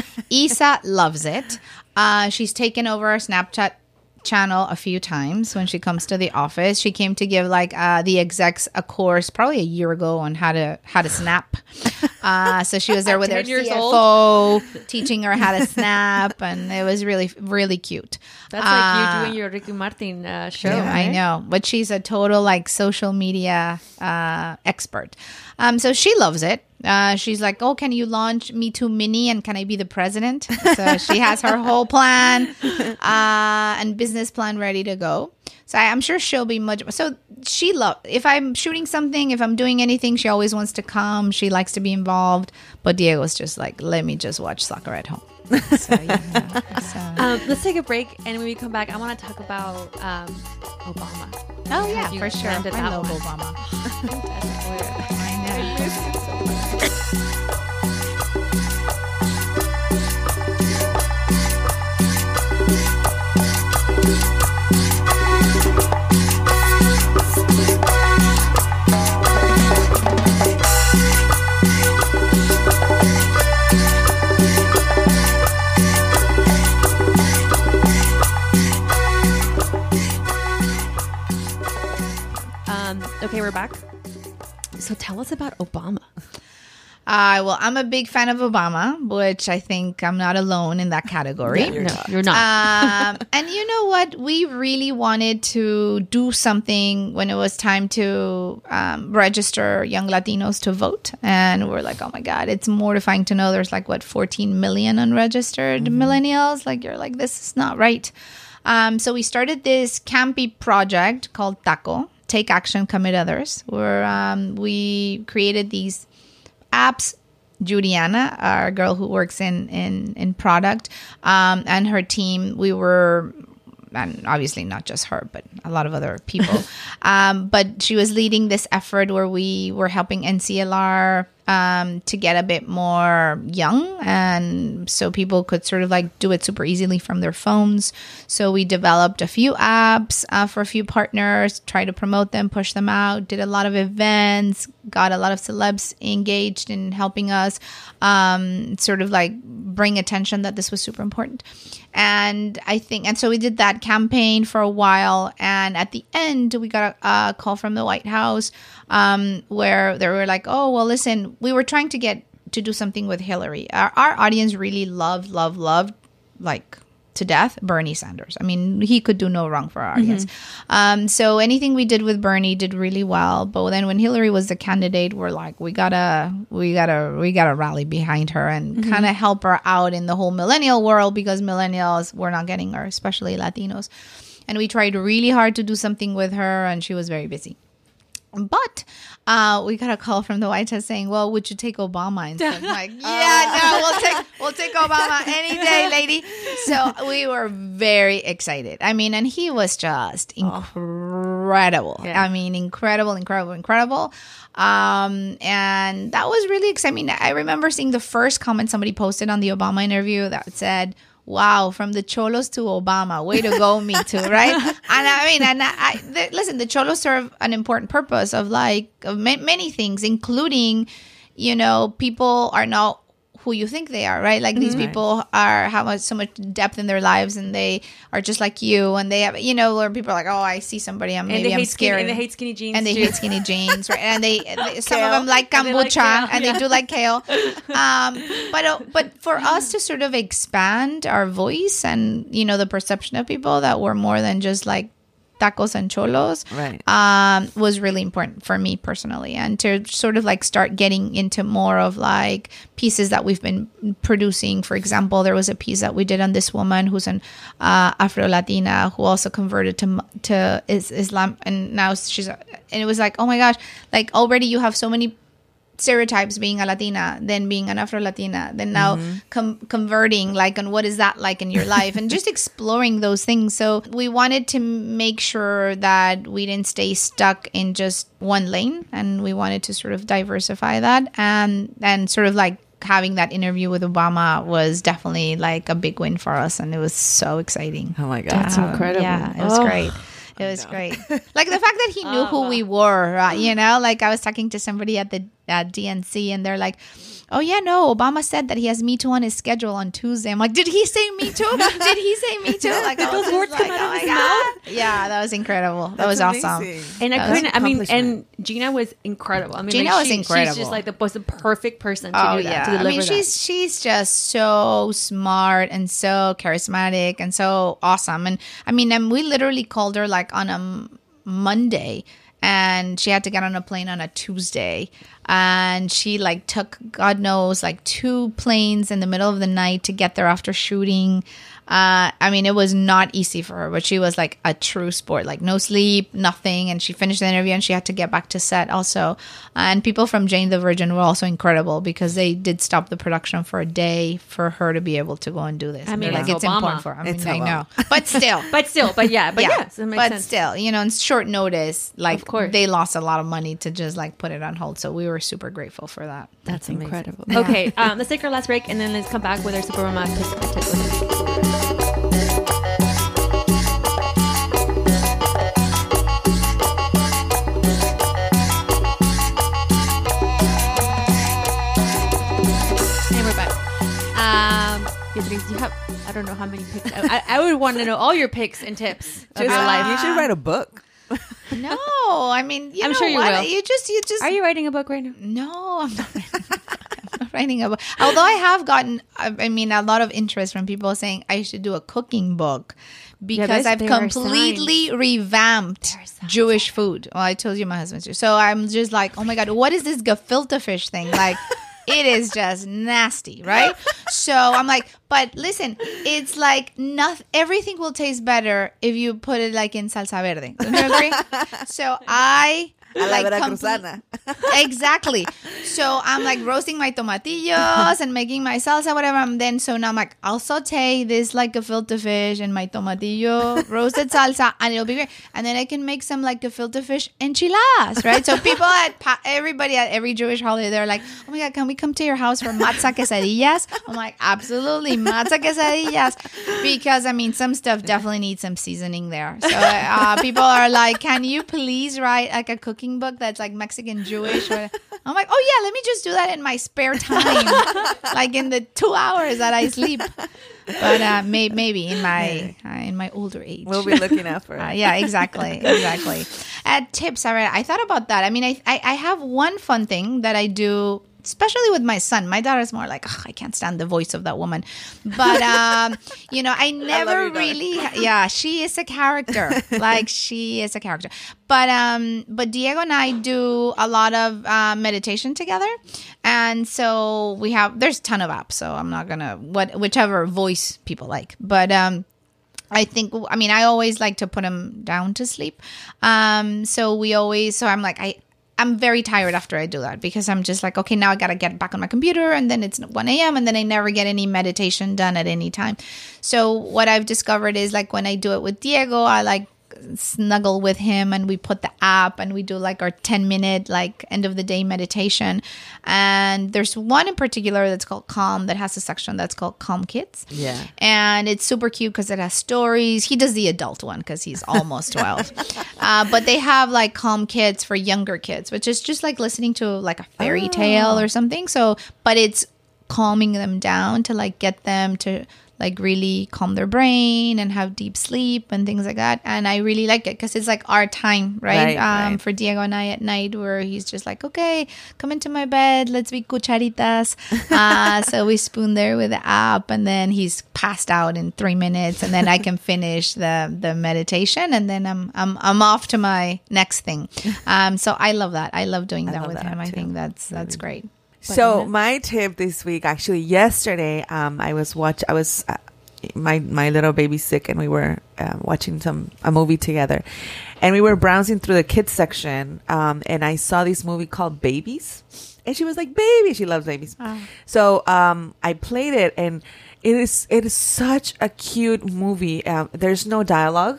Isa loves it. Uh, she's taken over our Snapchat channel a few times when she comes to the office. She came to give like uh, the execs a course probably a year ago on how to how to snap. Uh, so she was there with her C F O teaching her how to snap, and it was really really cute. That's uh, like you doing your Ricky Martin uh, show. Yeah, right? I know, but she's a total like social media uh, expert. Um, so she loves it. Uh, she's like, oh, can you launch Me Too Mini and can I be the president? So she has her whole plan uh, and business plan ready to go. So I, I'm sure she'll be much. So she loves, if I'm shooting something, if I'm doing anything, she always wants to come. She likes to be involved. But Diego's just like, let me just watch soccer at home. So, yeah, so. Um, let's take a break. And when we come back, I want to talk about um, Obama. Oh, yeah, for sure. I I love Obama. I know. Um, okay, we're back. So tell us about Obama. Uh, well, I'm a big fan of Obama, which I think I'm not alone in that category. No, you're not. um, and you know what? We really wanted to do something when it was time to um, register young Latinos to vote. And we're like, oh my God, it's mortifying to know there's like, what, fourteen million unregistered mm-hmm. millennials? Like, you're like, this is not right. Um, so we started this campy project called TACO, Take Action, Commit Others, where um, we created these apps. Juliana, our girl who works in in, in product, um, and her team, we were, and obviously not just her, but a lot of other people. um, but she was leading this effort where we were helping N C L R um, to get a bit more young. And so people could sort of like do it super easily from their phones. So we developed a few apps uh, for a few partners, try to promote them, push them out, did a lot of events, got a lot of celebs engaged in helping us um, sort of like bring attention that this was super important. And I think, and so we did that campaign for a while. And at the end, we got a, a call from the White House um, where they were like, oh, well, listen, we were trying to get to do something with Hillary. Our, our audience really loved, loved, loved, like to death, Bernie Sanders. I mean, he could do no wrong for our audience. Mm-hmm. Um, so anything we did with Bernie did really well. But then when Hillary was the candidate, we're like, we gotta, we gotta, we gotta rally behind her and mm-hmm. kind of help her out in the whole millennial world, because millennials were not getting her, especially Latinos. And we tried really hard to do something with her, and she was very busy. But uh, we got a call from the White House saying, well, would you take Obama? And so I'm like, yeah, no, we'll take we'll take Obama any day, lady. So we were very excited. I mean, and he was just incredible. Oh. Yeah. I mean, incredible, incredible, incredible. Um, and that was really exciting. I remember seeing the first comment somebody posted on the Obama interview that said, wow, from the Cholos to Obama. Way to go, me too, right? And I mean, and I, I the, listen, the Cholos serve an important purpose of like of ma- many things, including, you know, people are not who you think they are, right? Like these mm-hmm. people are have much, so much depth in their lives, and they are just like you, and they have, you know, where people are like, oh, I see somebody, I'm maybe I'm scared, skinny, and they hate skinny jeans, and they too. hate skinny jeans, right? And they, they some of them like kombucha, and they, like and yeah. they do like kale. Um, but uh, but for us to sort of expand our voice and, you know, the perception of people that we're more than just like tacos and cholos, right, um, was really important for me personally, and to sort of like start getting into more of like pieces that we've been producing. For example, there was a piece that we did on this woman who's an uh, Afro-Latina who also converted to to is, Islam, and now she's, and it was like, oh my gosh, like already you have so many stereotypes being a Latina, then being an Afro-Latina, then now mm-hmm. com- converting, like, and what is that like in your life, and just exploring those things. So we wanted to make sure that we didn't stay stuck in just one lane, and we wanted to sort of diversify that, and and sort of like having that interview with Obama was definitely like a big win for us, and it was so exciting. Oh my God, that's um, incredible. Yeah, it was oh. great. It was great. Like the fact that he knew oh, who wow. we were, uh, you know, like I was talking to somebody at the at D N C, and they're like, oh, yeah, no, Obama said that he has Me Too on his schedule on Tuesday. I'm like, did he say Me Too? Did he say Me Too? Like, did those words come like, out of his mouth? Yeah, that was incredible. That That's was amazing. awesome. And I that couldn't, I mean, and Gina was incredible. I mean, Gina like, was she, incredible. She's just like the, was the perfect person to oh, do that, yeah. to deliver I mean, she's, that. she's just so smart and so charismatic and so awesome. And I mean, and we literally called her like on a Monday, and she had to get on a plane on a Tuesday, and she like took, God knows, like two planes in the middle of the night to get there after shooting. Uh, I mean, it was not easy for her, but she was like a true sport, like no sleep, nothing. And she finished the interview and she had to get back to set also. And people from Jane the Virgin were also incredible, because they did stop the production for a day for her to be able to go and do this. I mean, like, it's, it's Obama. important for her. I mean, It's I Obama. know, but still, but still, but yeah, but yeah, yeah, so it makes but sense. still, you know, in short notice, like Of course. they lost a lot of money to just like put it on hold. So we were super grateful for that. That's, That's incredible. Yeah. Okay, um, let's take our last break, and then let's come back with our Supermama pick and tip. Beatriz, you have, I don't know how many picks. I, I would want to know all your picks and tips of Just, your life. You should write a book. No, I mean, you I'm know sure you what? will. You just, you just. Are you writing a book right now? No, I'm not. writing a book. Although I have gotten, I mean, a lot of interest from people saying I should do a cooking book because Yeah, I've there are completely revamped Jewish food. Well, I told you my husband's Jewish. So I'm just like, oh my God, what is this gefilte fish thing? Like, it is just nasty, right? So I'm like, but listen, it's like nothing. Everything will taste better if you put it like in salsa verde. Don't you agree? So I A la like veracruzana. exactly. So I'm like roasting my tomatillos and making my salsa, whatever. And then so now I'm like, I'll saute this like gefilte fish and my tomatillo roasted salsa, and it'll be great. And then I can make some like gefilte fish enchiladas, right? So people at pa- everybody at every Jewish holiday, they're like, oh my God, can we come to your house for matzah quesadillas? I'm like, absolutely, matzah quesadillas, because I mean, some stuff definitely needs some seasoning there. So uh, people are like, can you please write like a cooking book that's like Mexican Jewish? Or, I'm like, oh yeah, let me just do that in my spare time, like in the two hours that I sleep. But uh, may- maybe in my uh, in my older age, We'll be looking out for it. uh, yeah, exactly, exactly. Uh, tips, all right. I thought about that. I mean, I, I I have one fun thing that I do, especially with my son. My daughter's more like, oh, I can't stand the voice of that woman. But, um, you know, I never your daughter. really, yeah, she is a character. Like, she is a character. But, um, but Diego and I do a lot of uh, meditation together. And so we have, there's a ton of apps. So I'm not going to, what whichever voice people like. But, um, I think, I mean, I always like to put him down to sleep. Um, so we always, so I'm like, I, I'm very tired after I do that because I'm just like, okay, now I got to get back on my computer, and then it's one a.m. and then I never get any meditation done at any time. So what I've discovered is like when I do it with Diego, I like snuggle with him and we put the app and we do like our ten minute like end of the day meditation. And there's one in particular that's called Calm that has a section that's called Calm Kids. Yeah. And it's super cute because it has stories. He does the adult one because he's almost twelve. uh, but they have like Calm Kids for younger kids, which is just like listening to like a fairy Oh. tale or something. So, but it's calming them down to like get them to like really calm their brain and have deep sleep and things like that. And I really like it because it's like our time, right? Right, um, right. For Diego and I at night, where he's just like, okay, come into my bed, let's be cucharitas. Uh, so we spoon there with the app, and then he's passed out in three minutes, and then I can finish the the meditation, and then I'm I'm I'm off to my next thing. Um, so I love that. I love doing that love with that him. I too. think that's that's great. So my tip this week, actually yesterday, um, I was watch. I was uh, my my little baby's sick, and we were uh, watching some a movie together, and we were browsing through the kids section, um, and I saw this movie called Babies, and she was like, "Baby," she loves babies. So um, I played it, and it is it is such a cute movie. Um, there's no dialogue.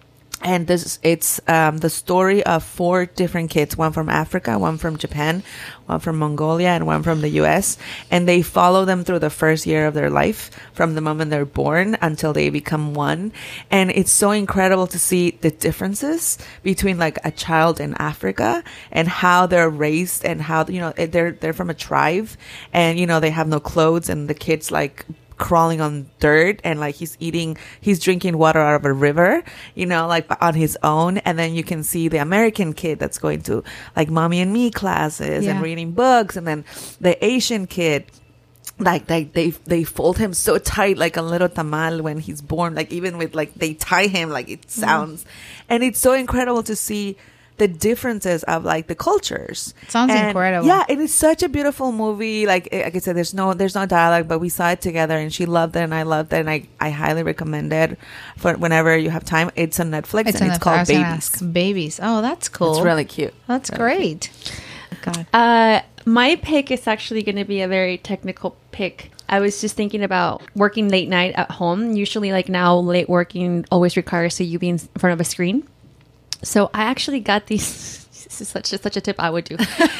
And this, it's um, the story of four different kids, one from Africa, one from Japan, one from Mongolia, and one from the U S. And they follow them through the first year of their life, from the moment they're born until they become one. And it's so incredible to see the differences between like a child in Africa and how they're raised, and how, you know, they're they're from a tribe, and, you know, they have no clothes, and the kids like crawling on dirt, and like he's eating he's drinking water out of a river, you know, like on his own. And then you can see the American kid that's going to like mommy and me classes Yeah. and reading books, and then the Asian kid, like they they they fold him so tight like a little tamal when he's born, like even with like they tie him like it sounds. And it's so incredible to see the differences of like the cultures. Sounds And, incredible. Yeah, it is such a beautiful movie. Like like I said, there's no there's no dialogue, but we saw it together, and she loved it, and I loved it, and I, I highly recommend it for whenever you have time. It's on Netflix, and on it's the- I called was gonna Babies. ask. Babies. Oh, that's cool. It's really cute. That's great. God. Uh, my pick is actually going to be a very technical pick. I was just thinking about working late night at home. Usually, like now, late working always requires you being in front of a screen. So I actually got these. This is such a, such a tip I would do.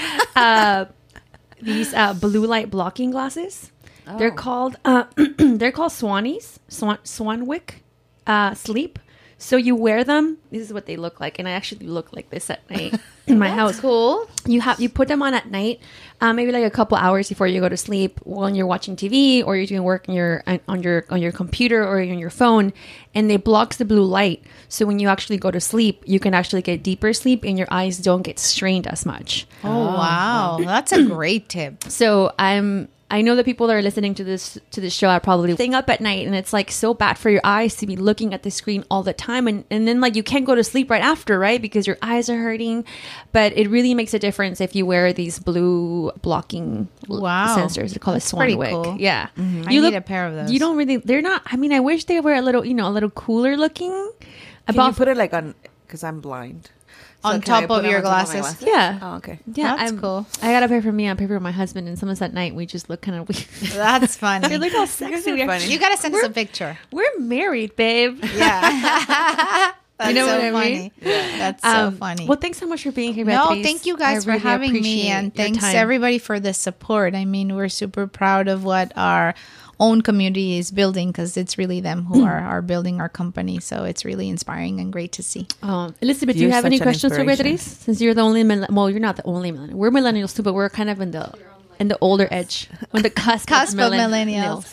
uh, these uh, blue light blocking glasses. They're called uh, they're called Swannies, Swan Swanwick uh, Sleep. So you wear them. This is what they look like, and I actually look like this at night in my house. Cool. You have you put them on at night, uh, maybe like a couple hours before you go to sleep, when you're watching T V or you're doing work on your on your on your computer or on your phone, and they blocks the blue light. So when you actually go to sleep, you can actually get deeper sleep, and your eyes don't get strained as much. Oh, wow. That's a great tip. So I'm I know that people that are listening to this to this show are probably staying up at night, and it's like so bad for your eyes to be looking at the screen all the time, and and then like you can't go to sleep right after, right? Because your eyes are hurting. But it really makes a difference if you wear these blue blocking Wow. sensors. They call it pretty Swanwick. cool. Yeah, I you need a pair of those. You don't really. They're not. I mean, I wish they were a little, you know, a little cooler looking. Can About you put it like on, because I'm blind. On can I top put of it your on top of my glasses? glasses? Yeah. Oh, okay. Yeah, That's I'm- cool. I got a pair for me. I pair for my husband, and sometimes at night we just look kind of weird. That's funny. They look all sexy. We are- funny. You gotta send us a picture. We're married, babe. Yeah. That's You know so what I funny. mean? That's so Um, funny. Well, thanks so much for being here, No, Beatriz. thank you guys I for really having me, appreciate and your thanks time. everybody for the support. I mean, we're super proud of what our own community is building, because it's really them who are, are building our company. So it's really inspiring and great to see. Um, Elizabeth, do you You're have any such an questions for inspiration. Beatriz? Since you're the only, mil- well, you're not the only millennial. We're millennials too, but we're kind of in the in the older edge, when the cusp, Cusp of of millennials.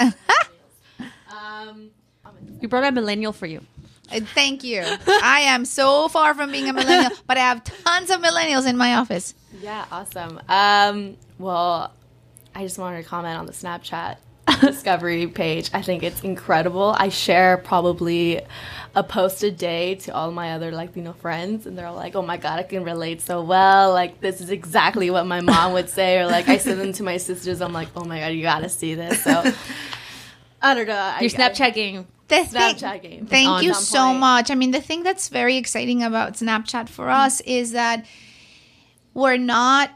um, we brought a millennial for you. Uh, Thank you. I am so far from being a millennial, but I have tons of millennials in my office. Yeah, awesome. Um, well, I just wanted to comment on the Snapchat discovery page. I think it's incredible. I share probably a post a day to all my other Latino friends, and they're all like, oh my God, I can relate so well. Like, this is exactly what my mom would say. Or like, I send them to my sisters. I'm like, oh my God, you gotta see this. So, I don't know. I, Your Snapchat game. The thing- Snapchat game. Thank On you some so point. much. I mean, the thing that's very exciting about Snapchat for us is that we're not,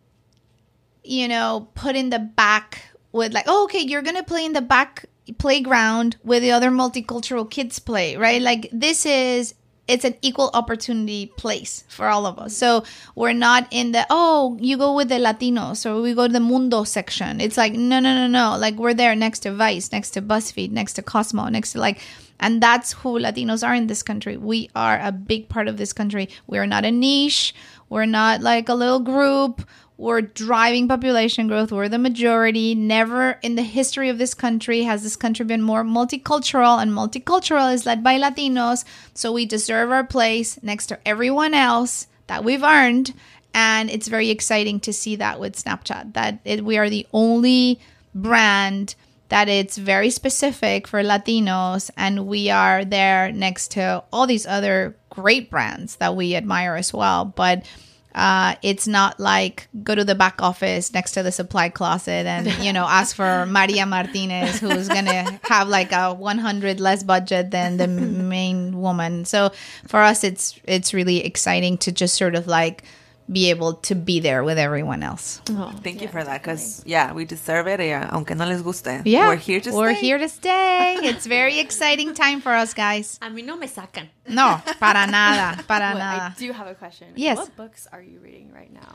you know, put in the back with like, oh, okay, you're going to play in the back playground where the other multicultural kids play, right? Like, this is, it's an equal opportunity place for all of us. So we're not in the, oh, you go with the Latinos or we go to the Mundo section. It's like, no, no, no, no. Like, we're there next to Vice, next to BuzzFeed, next to Cosmo, next to like, and that's who Latinos are in this country. We are a big part of this country. We're not a niche. We're not like a little group. We're driving population growth. We're the majority. Never in the history of this country has this country been more multicultural, and multicultural is led by Latinos. So we deserve our place next to everyone else that we've earned. And it's very exciting to see that with Snapchat, that it, we are the only brand that it's very specific for Latinos, and we are there next to all these other great brands that we admire as well. But Uh, it's not like go to the back office next to the supply closet and, you know, ask for Maria Martinez, who's going to have like a one hundred less budget than the main woman. So for us, it's it's really exciting to just sort of like be able to be there with everyone else. Oh, Thank you for that, because, yeah, we deserve it. Yeah, aunque no les guste. Yeah. We're here to We're stay. here to stay. It's very exciting time for us, guys. a mí no me sacan. No, para nada, para Wait, nada. I do have a question. Yes. What books are you reading right now?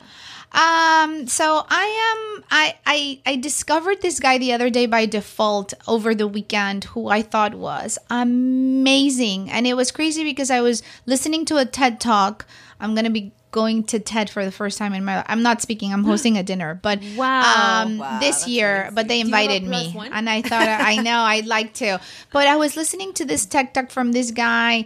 Um, so I am, I, I, I discovered this guy the other day by default over the weekend, who I thought was amazing. And it was crazy because I was listening to a TED Talk. I'm going to be going to TED for the first time in my life. I'm not speaking, I'm hosting a dinner, but Wow. um, Wow, this that's year, amazing. but they Do you have a invited plus me one? and I thought, I know I'd like to, but I was listening to this TED Talk from this guy,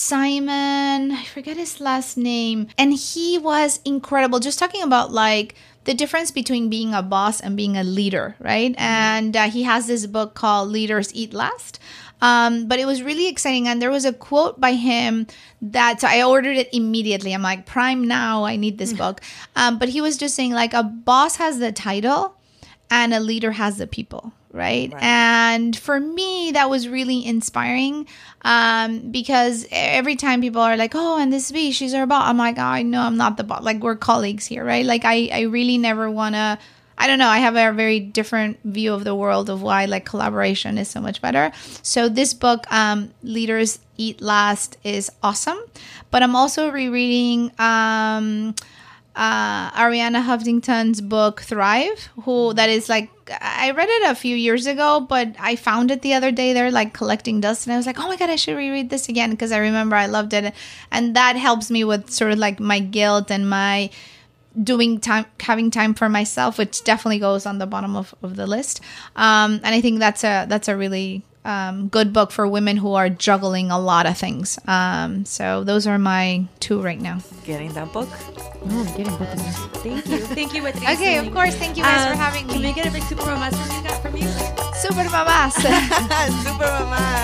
Simon, I forget his last name. And he was incredible. Just talking about like the difference between being a boss and being a leader, right? And uh, he has this book called Leaders Eat Last. Um, but it was really exciting. And there was a quote by him that, so I ordered it immediately. I'm like, Prime now, I need this book. Um, but he was just saying like a boss has the title and a leader has the people. Right? Right. And for me, that was really inspiring um, because every time people are like, oh, and this B, she's our boss. I'm like, oh, I know I'm not the boss. Like, we're colleagues here, right? Like, I, I really never want to, I don't know. I have a very different view of the world of why like collaboration is so much better. So this book, um, Leaders Eat Last, is awesome. But I'm also rereading um, uh, Ariana Huffington's book Thrive, who that is like, I read it a few years ago, but I found it the other day. They're like collecting dust, and I was like, oh my God, I should reread this again because I remember I loved it. And that helps me with sort of like my guilt and my doing time, having time for myself, which definitely goes on the bottom of, of the list. Um, and I think that's a, that's a really um, good book for women who are juggling a lot of things. Um, so those are my two right now. Getting that book. Oh, I'm getting both of them. Thank you. Thank you, Beatriz. Okay, of course. Thank you guys Um, for having Can we me. get a big super mamas from you? Got from you? Super mamas. Super Mama.